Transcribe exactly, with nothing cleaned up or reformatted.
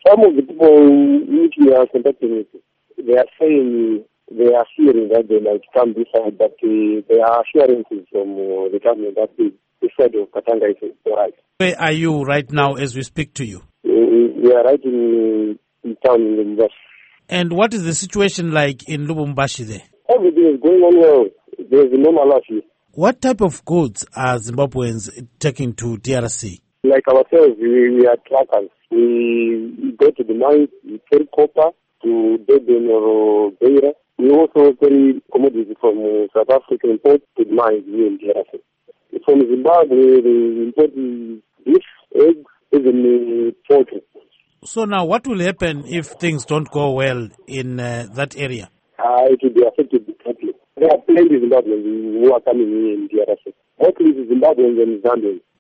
Some of the people which we are contacting with, they are saying they are fearing that they might come this side, but uh, there are assurances from uh, the government that the, the side of Katanga is all right. Where are you right now as we speak to you? Uh, we are right in, in town in Lubumbashi. And what is the situation like in Lubumbashi there? Everything is going on well. There is no malachi. What type of goods are Zimbabweans taking to D R C? Like ourselves, we, we are trackers. We go to the mines, we carry copper to Durban or Beira. We also carry commodities from uh, South Africa, import to the mines here in D R C. From Zimbabwe, we import beef, eggs, even uh, poultry. So now what will happen if things don't go well in uh, that area? Uh, it will be affected differently. There are plenty of Zimbabweans who are coming here in D R C. Mostly Zimbabweans and Zambians.